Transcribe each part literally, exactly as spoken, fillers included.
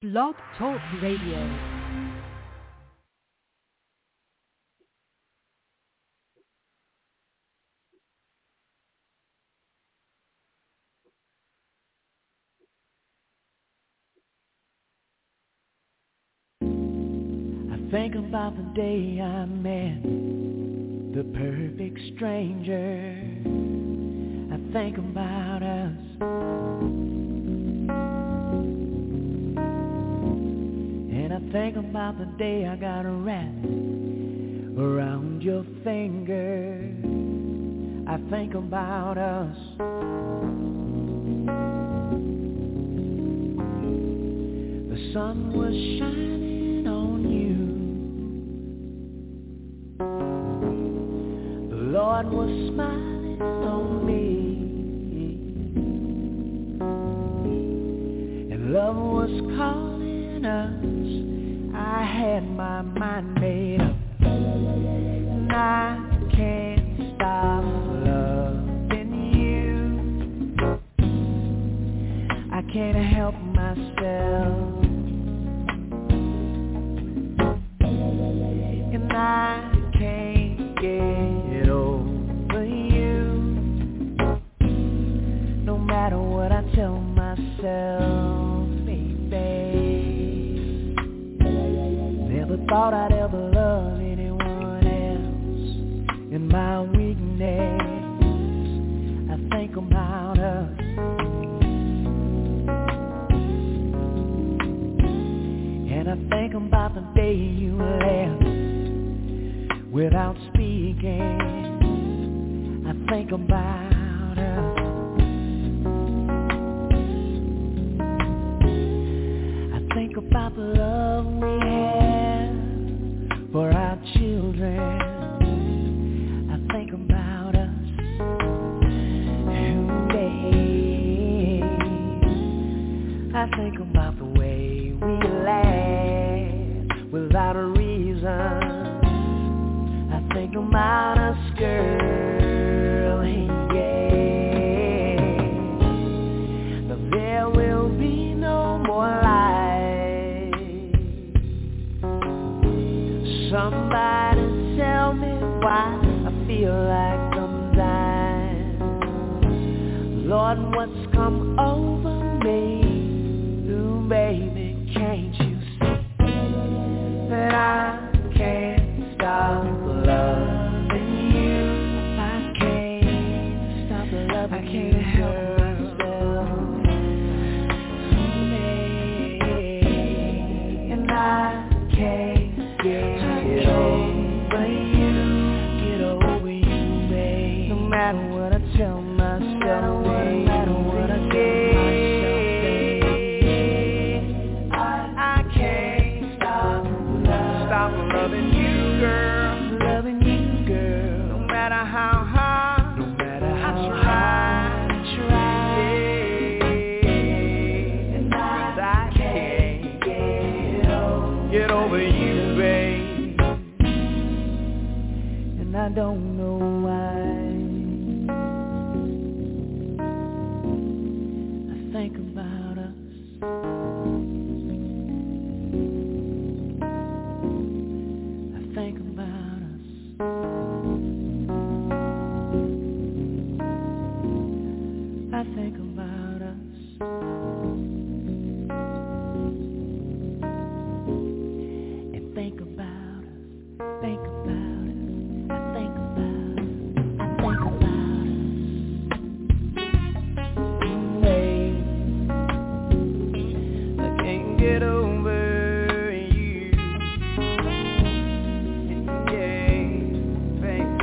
Blog Talk Radio. Think about the day I met the perfect stranger. I think about us. And I think about the day I got wrapped around your finger. I think about us. The sun was shining on you. The Lord was smiling on me, and love was calling us. I had my mind made up, and I can't stop loving you. I can't help myself, and I can't get over you. No matter what I tell myself, baby, never thought I'd ever love anyone else. In my weakness, I think about us. And I think about the day you left without speaking. I think about us. I think about the love we have for our children. I think about us. Ooh, babe. I think about the way we laugh without a reason. I think about us, girl, yeah. But there will be no more lies. Somebody tell me why I feel like I'm dying. Lord, what's come over me? Ooh, baby, can't you see that I can't stop loving you? I can't stop loving you. I can't help myself. And I can't get over you. Get over you, babe. No matter what I tell myself, no matter what I tell myself, babe, I, I can't stop loving, stop loving you, girl. Loving you, girl. No matter how hard, no matter how I try, I try, yeah. And I, I can't get over, get over you, babe. And I don't know why. I think about us. I think about us. I think about us. And think about us. Think about us. I think about us. I think about us. Babe, I can't get over you. Yeah, babe.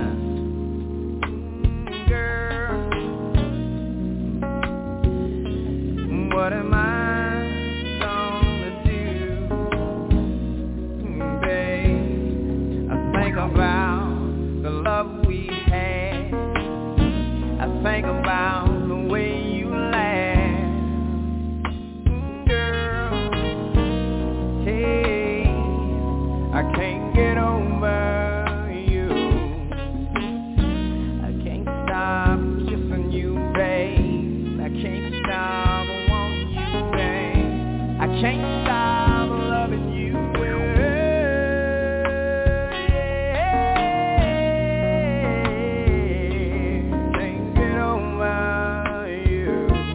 Girl, what am I gonna do, babe? I think about the love we had. I think about the way you laugh, girl. can't stop loving you, girl. Can't get over you.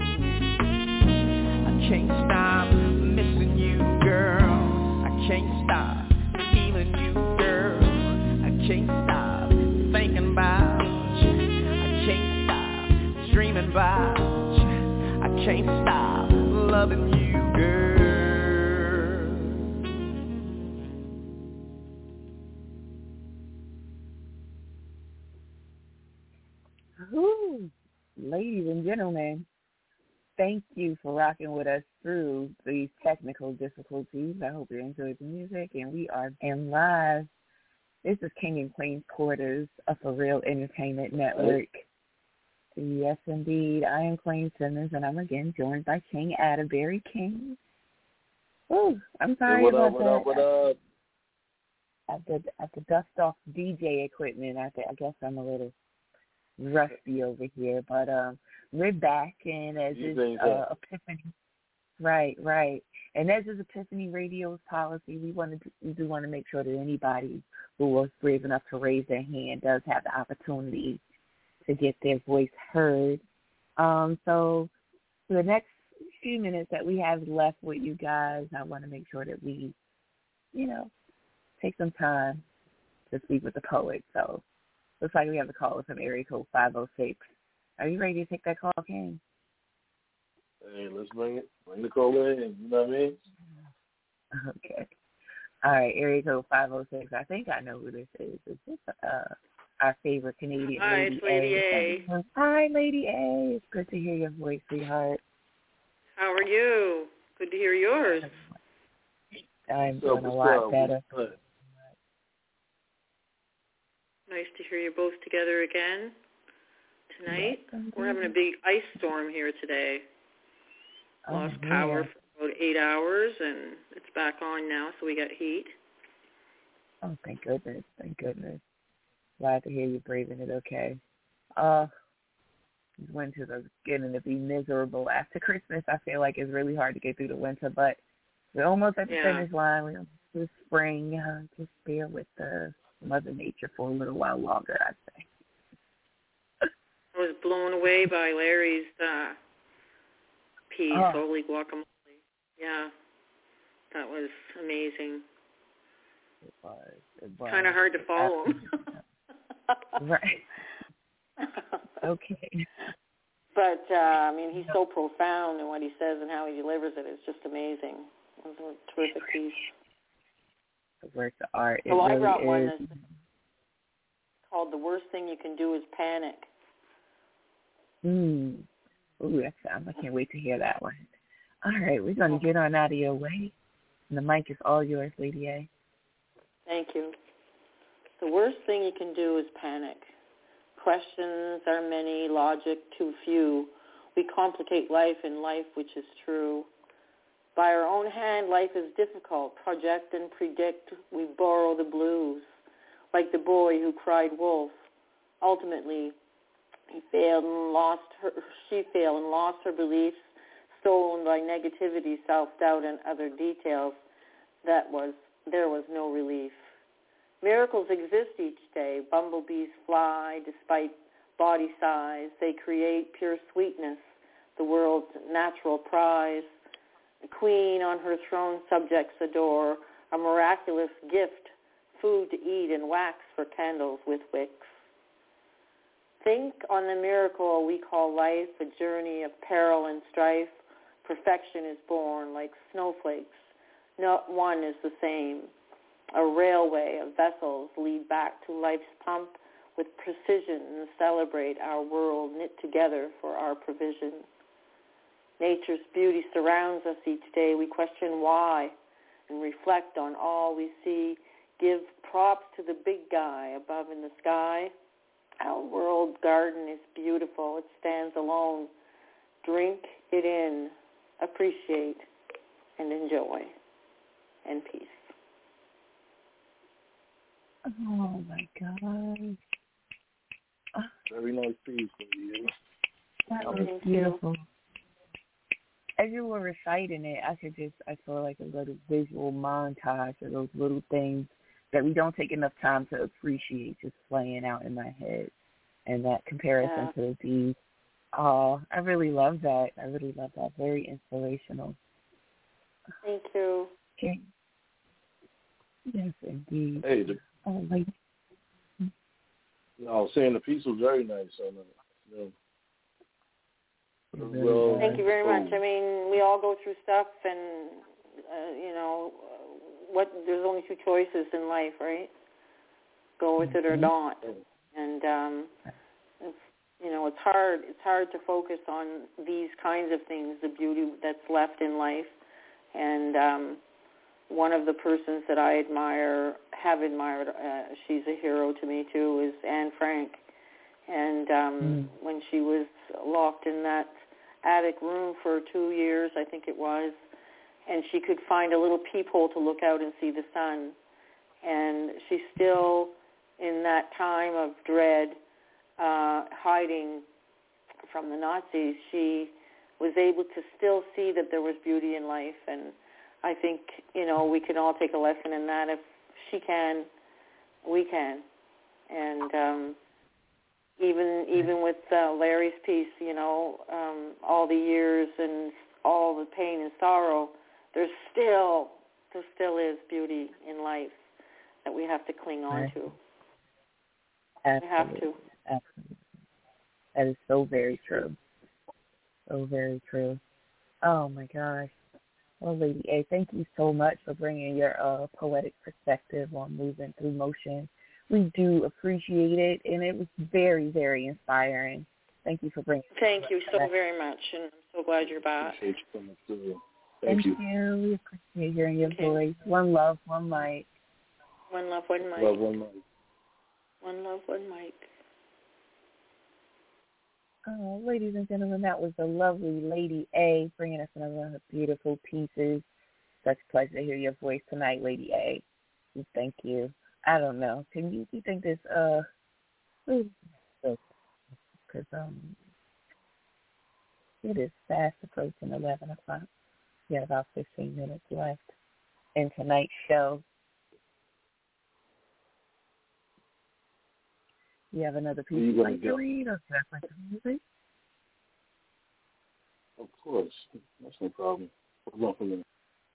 I can't stop missing you, girl. I can't stop feeling you, girl. I can't stop thinking about you. I can't stop dreaming about you. I can't stop loving you, girl. Ooh, ladies and gentlemen, thank you for rocking with us through these technical difficulties. I hope you enjoyed the music, and we are in live. This is King and Queen's Quarters of For Real Entertainment Network. Yes, indeed. I am Queen Simmons, and I'm again joined by King Atterbury. King. Oh, I'm sorry hey, what about up, what that. Up, what up? At the at the dust off D J equipment, I, th- I guess I'm a little rusty over here, but um, we're back, and as is uh, Epiphany, right, right, and as is Epiphany Radio's policy, we want to we do want to make sure that anybody who was brave enough to raise their hand does have the opportunity to get their voice heard. Um, so for the next few minutes that we have left with you guys, I want to make sure that we, you know, take some time to speak with the poet. So looks like we have a caller from area code five oh six. Are you ready to take that call, King? Hey, let's bring it. Bring the call in. You know what I mean? Okay. All right, area code five oh six. I think I know who this is. Is this uh, our favorite Canadian Hi, Lady it's Lady A. A? Hi, Lady A. It's good to hear your voice, sweetheart. How are you? Good to hear yours. I'm so, doing a lot so, better. Good. Nice to hear you both together again tonight. We're having a big ice storm here today. Oh, Lost yeah. power for about eight hours, and it's back on now, so we got heat. Oh, thank goodness. Thank goodness. Glad to hear you braving it okay. Uh, these winters are getting to be miserable. After Christmas, I feel like it's really hard to get through the winter, but we're almost at the Yeah. finish line. We're almost to spring. Uh, just bear with the Mother Nature for a little while longer, I'd say. I was blown away by Larry's uh, piece, Oh. Holy Guacamole. Yeah, that was amazing. It was. It was. Kind of hard to follow him. Right. Okay. But, uh, I mean, he's so profound in what he says and how he delivers it. It's just amazing. It was a terrific piece. The work of art. It So really I brought is. one that's called The Worst Thing You Can Do Is Panic. Hmm. Ooh, that sounds, I can't wait to hear that one. All right, we're going to get on out of your way. And the mic is all yours, Lady A. Thank you. The worst thing you can do is panic. Questions are many, logic too few. We complicate life in life which is true. By our own hand, life is difficult. Project and predict, we borrow the blues. Like the boy who cried wolf. Ultimately, he failed and lost her, she failed and lost her beliefs, stolen by negativity, self-doubt, and other details. That was, there was no relief. Miracles exist each day. Bumblebees fly despite body size. They create pure sweetness, the world's natural prize. The queen on her throne subjects adore, a miraculous gift, food to eat and wax for candles with wicks. Think on the miracle we call life, a journey of peril and strife. Perfection is born like snowflakes. Not one is the same. A railway of vessels lead back to life's pump with precision and celebrate our world knit together for our provision. Nature's beauty surrounds us each day. We question why and reflect on all we see. Give props to the big guy above in the sky. Our world garden is beautiful. It stands alone. Drink it in, appreciate, and enjoy. And peace. Oh, my God. Very nice piece, lady. That was Thank beautiful. you. as you were reciting it, I could just, I saw like a little visual montage of those little things that we don't take enough time to appreciate just playing out in my head. And that comparison yeah. to the deed. Oh, I really love that. I really love that. Very inspirational. Thank you. Okay. Yes, indeed. Hey, the, oh, like, I was saying the piece was very nice. On the, you know, really well, Thank you very oh. much. I mean, we all go through stuff, and uh, you know, what there's only two choices in life, right? Go with it or not. And um, it's, you know, it's hard. It's hard to focus on these kinds of things, the beauty that's left in life. And um, one of the persons that I admire, have admired, uh, she's a hero to me too, is Anne Frank. And um, mm. when she was locked in that attic room for two years, I think it was, and she could find a little peephole to look out and see the sun. And she's still, in that time of dread, uh, hiding from the Nazis, she was able to still see that there was beauty in life. And I think, you know, we can all take a lesson in that. If she can, we can. And um, even even with uh, Larry's piece, you know, um, all the years and all the pain and sorrow, there's still, there still is beauty in life that we have to cling on right. to. Absolutely. We have to. Absolutely. That is so very true. So very true. Oh, my gosh. Well, Lady A, thank you so much for bringing your uh, poetic perspective on moving through motion. We do appreciate it, and it was very, very inspiring. Thank you for bringing it. Thank you so very much, and I'm so glad you're back. Appreciate you so much, too. Thank, Thank you. you. We appreciate hearing your okay. voice. One love, one mic. One love, one mic. Love, one mic. One love, one mic. Oh, ladies and gentlemen, that was the lovely Lady A bringing us another one of her beautiful pieces. Such a pleasure to hear your voice tonight, Lady A. Thank you. I don't know. Can you, you think this, uh, because um, it is fast approaching eleven o'clock. We have about fifteen minutes left in tonight's show. You have another piece you'd like to read, or can I play some music? Of course. That's no problem. Hold on for a minute.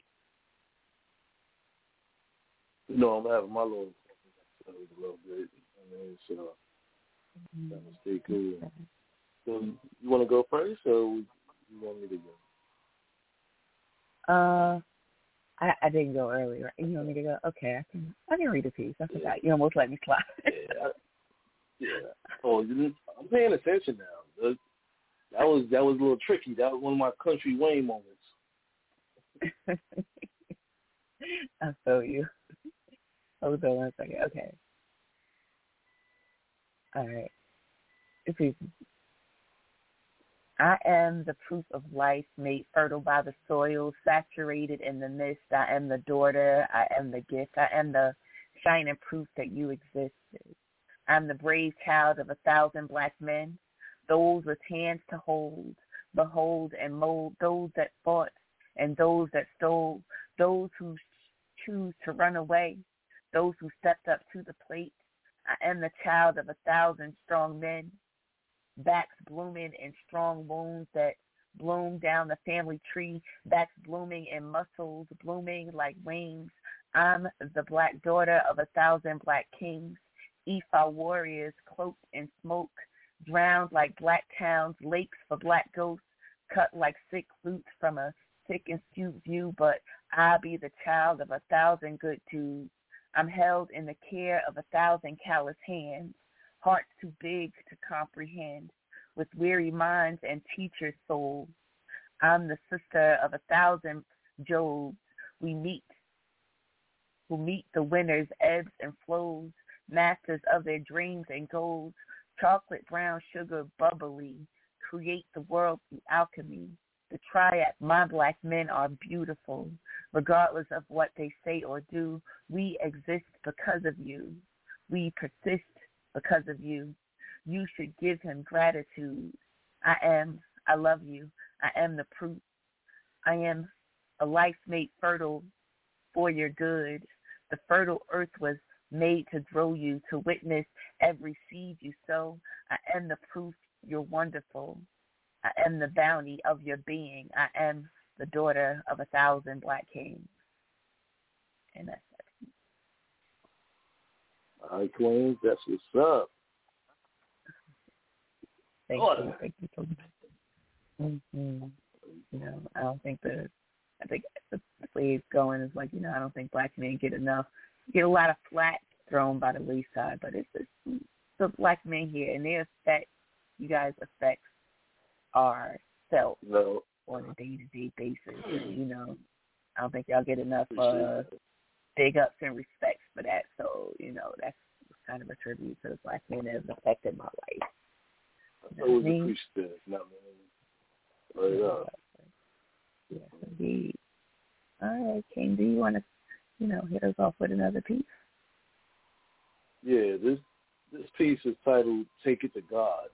You know, I'm having my little, a little bit. I mean, so mm-hmm. that was pretty cool. So you want to go first, or you want me to go? Uh, I, I didn't go earlier. You want me to go? Okay, I can. I can read a piece. I forgot. Yeah. You almost let me slide. yeah. Yeah. Oh, you, I'm paying attention now. That, that was that was a little tricky. That was one of my Country Wayne moments. I feel you. Hold on one second. Okay. All right. If I am the proof of life made fertile by the soil, saturated in the mist. I am the daughter. I am the gift. I am the shining proof that you existed. I'm the brave child of a thousand black men, those with hands to hold, behold and mold, those that fought and those that stole, those who choose to run away, those who stepped up to the plate. I am the child of a thousand strong men, backs blooming in strong wounds that bloom down the family tree, backs blooming in muscles, blooming like wings. I'm the black daughter of a thousand black kings. Ifa warriors cloaked in smoke, drowned like black towns, lakes for black ghosts, cut like sick flutes from a sick and skewed view, but I be the child of a thousand good dudes. I'm held in the care of a thousand callous hands, hearts too big to comprehend, with weary minds and teacher souls. I'm the sister of a thousand Jobs. We meet, who meet the winner's ebbs and flows, masters of their dreams and goals, chocolate brown sugar bubbly, create the world through alchemy. The triad, my black men are beautiful. Regardless of what they say or do, we exist because of you. We persist because of you. You should give him gratitude. I am, I love you. I am the proof. I am a life made fertile for your good. The fertile earth was made to grow you, to witness every seed you sow. I am the proof you're wonderful. I am the bounty of your being. I am the daughter of a thousand black kings. And that's it. All right, Queens, that's what's up. Thank oh. you. Thank you so much. Mm-hmm. You know, I don't think the, I think the way it's going is like, you know, I don't think black men get enough, get a lot of flack thrown by the wayside, but it's just the black men here, and their effect, you guys' effects are felt no. on a day-to-day basis. You know, I don't think y'all get enough uh, big ups and respects for that. So, you know, that's kind of a tribute to the black men that have affected my life. I always appreciate it. Not right up. Yes, indeed. All right, King, do you want to, you know, hit us off with another piece? Yeah, this this piece is titled "Take It to God."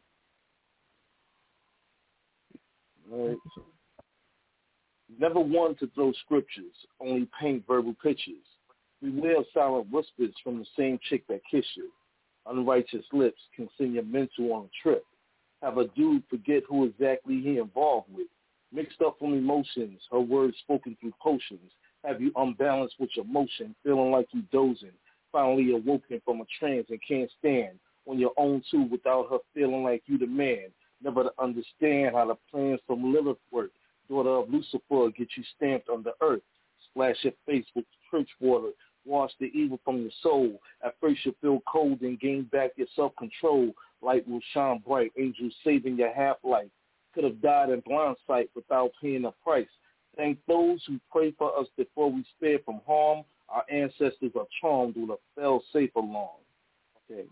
Right. Never one to throw scriptures, only paint verbal pictures. Beware of silent whispers from the same chick that kissed you. Unrighteous lips can send your mental on a trip. Have a dude forget who exactly he involved with. Mixed up from emotions, her words spoken through potions. Have you unbalanced with your motion, feeling like you dozing. Finally awoken from a trance and can't stand on your own too without her feeling like you the man. Never to understand how the plans from Lilith work. Daughter of Lucifer, get you stamped on the earth. Splash your face with church water. Wash the evil from your soul. At first you'll feel cold and gain back your self-control. Light will shine bright. Angels saving your half-life. Could have died in blind sight without paying a price. Thank those who pray for us before we spare from harm. Our ancestors are charmed with a fail-safe alarm. Okay.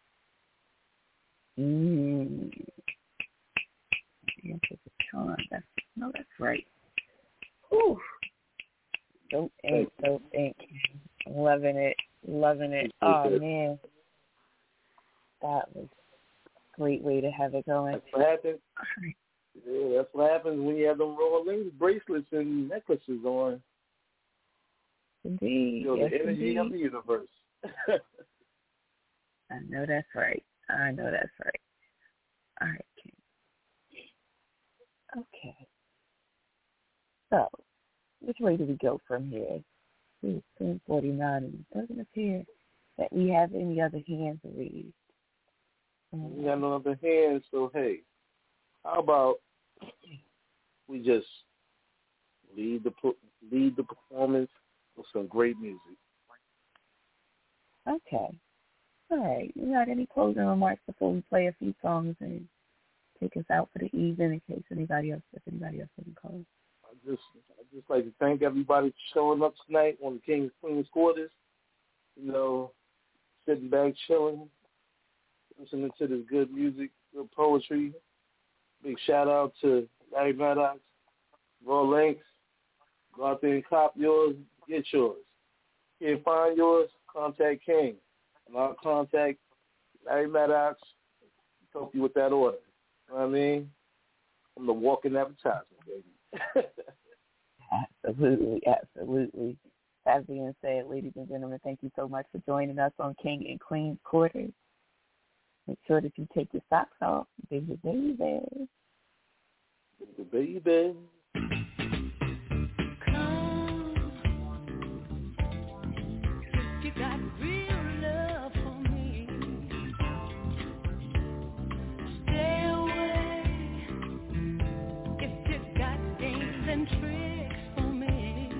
Mm. That's, no, that's right. Ooh. Dope ink, dope ink. Loving it, loving it. Oh, man. That was a great way to have it going. That's what happens. Yeah, that's what happens when you have them Royal Links bracelets and necklaces on. Indeed. You know, yes, the energy indeed. of the universe. I know that's right. I know that's right. All right, King. Okay. So, which way do we go from here? It's ten forty-nine, and it doesn't appear that we have any other hands raised. Um, we got no other hands, so hey, how about we just lead the lead the performance with some great music? Okay. All right. You got any closing remarks before we play a few songs and take us out for the evening in case anybody else, if anybody else doesn't call? I just, I just like to thank everybody for showing up tonight on the King's Queen's Quarters. You know, sitting back, chilling, listening to this good music, good poetry. Big shout out to Larry Maddox, Raw Links. Go out there and cop yours, get yours. Can't find yours, contact King. And I'll contact Larry Maddox, help you with that order. You know what I mean? I'm the walking advertisement, baby. Absolutely, absolutely. That being said, ladies and gentlemen, thank you so much for joining us on King and Queen's Quarters. Make sure that you take your socks off, baby, baby. Baby, baby. You got real love for me. Stay away if you got games and tricks for me.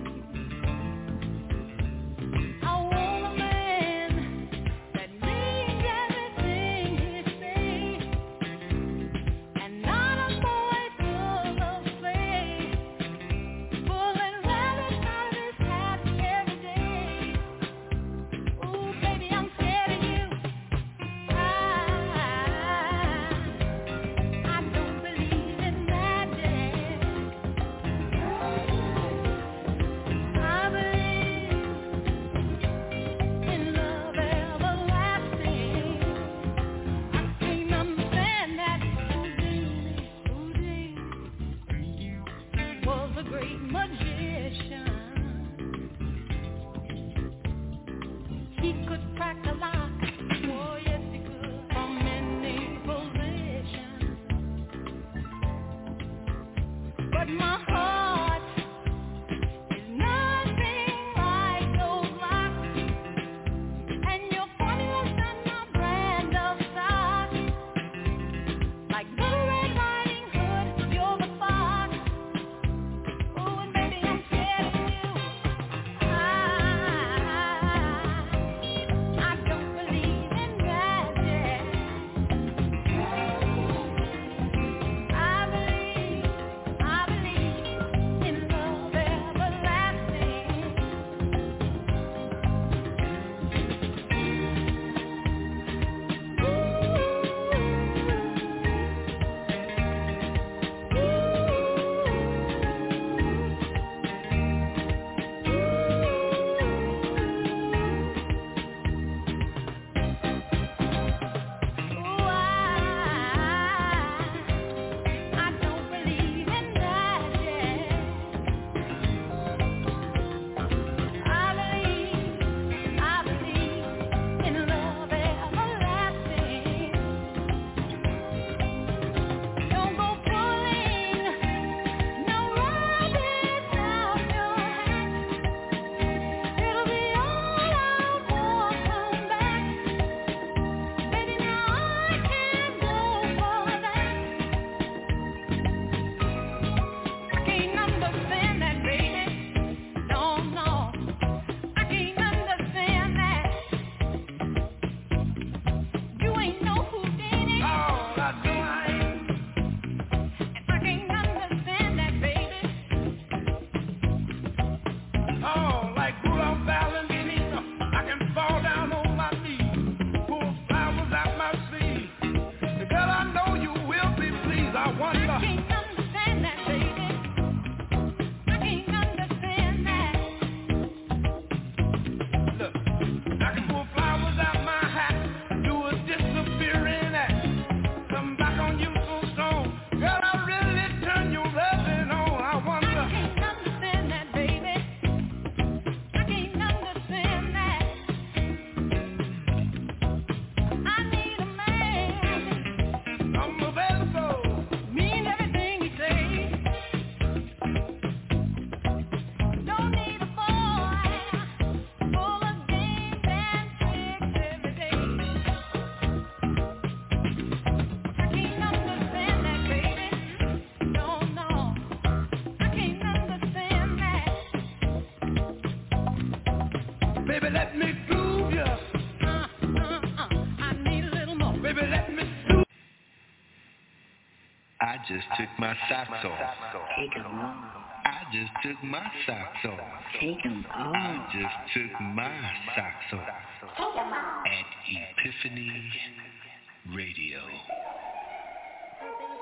I want a man that means everything he says, and not a boy full of faith. just took my socks off. Take 'em off. I just took my socks off. Take 'em off. I just took my socks off. At Epiphany Radio.